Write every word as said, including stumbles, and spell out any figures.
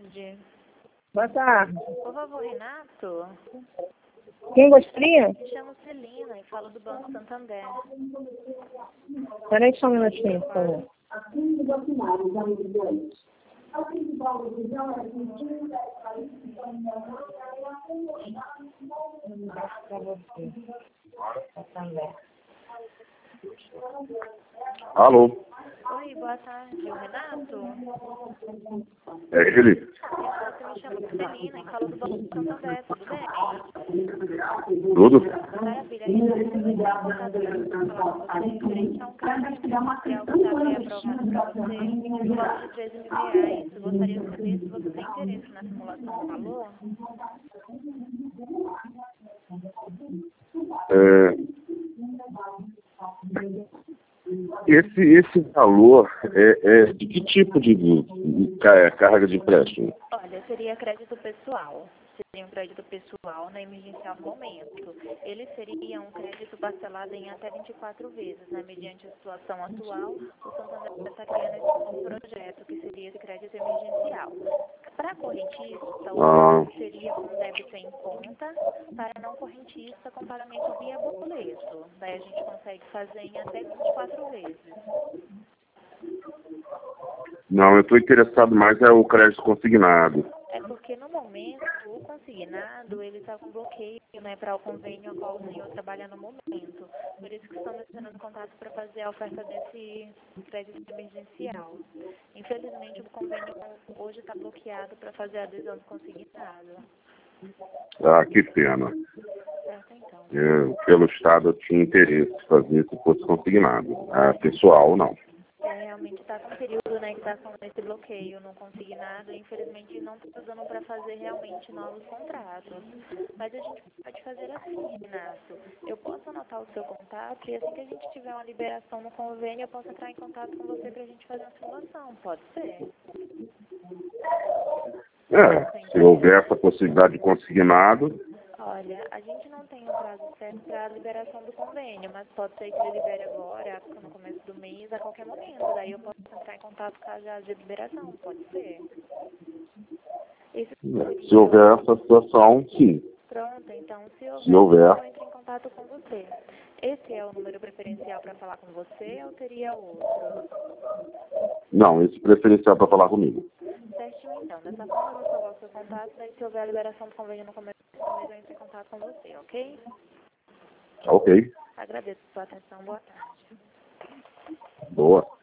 tarde. Boa tarde. Por favor, Renato. Quem gostaria? Me chamo Celina e falo do Banco Santander. Peraí só um minutinho, por favor. Para você. Santander. Alô? Oi, boa tarde. O Renato? É ele? Renato, me chamo Celina e falo do Banco Santander, tudo bem? Tudo? Maravilha, Renato. Eu entrei em contato para falar com você referente a um crédito emergencial que está bem aprovado para você, no valor de treze mil reais. Eu gostaria de saber se você tem interesse na simulação do valor. É, esse, esse valor é, é de que tipo de, de, de ca- carga de empréstimo? Olha, seria crédito pessoal. Seria um crédito pessoal na emergencial no momento. Ele seria um crédito parcelado em até vinte e quatro vezes, né? Mediante a situação atual, o Santander está criando esse novo projeto, que seria esse crédito emergencial. Para correntista, o Ah, valor seria com débito em conta, para não correntista, com pagamento via boleto. Daí a gente consegue fazer em até vinte e quatro vezes. não, eu estou interessado mais é o crédito consignado. É porque no momento o consignado ele está com bloqueio, né, para o convênio ao qual o senhor trabalha no momento. Por isso que estamos entrando contato para fazer a oferta desse crédito emergencial. Infelizmente o convênio hoje está bloqueado para fazer a adesão do consignado. Ah, que pena. Certo, então. Eu, pelo Estado eu tinha interesse em fazer se fosse consignado. Ah, pessoal, não. É, realmente está com um período, né, que está com esse bloqueio no consignado, e infelizmente não está dando para fazer realmente novos contratos. Mas a gente pode fazer assim, Renato. Eu posso anotar o seu contato e assim que a gente tiver uma liberação no convênio, eu posso entrar em contato com você para a gente fazer uma simulação, pode ser? É, se houver essa possibilidade de consignado, Olha, a gente não tem um prazo certo para a liberação do convênio, mas pode ser que ele libere agora, no começo do mês, a qualquer momento. Daí eu posso entrar em contato caso haja liberação, pode ser? Esse se houver essa situação, sim. Pronto, então se houver, Se houver. eu entro em contato com você. Esse é o número preferencial para falar com você ou teria outro? Não, esse preferencial para falar comigo. Certinho, então. Dessa forma eu vou salvar o seu contato, daí se houver a liberação do convênio no começo do mês, eu entro em contato com você, ok? Ok. Agradeço a sua atenção, boa tarde. Boa.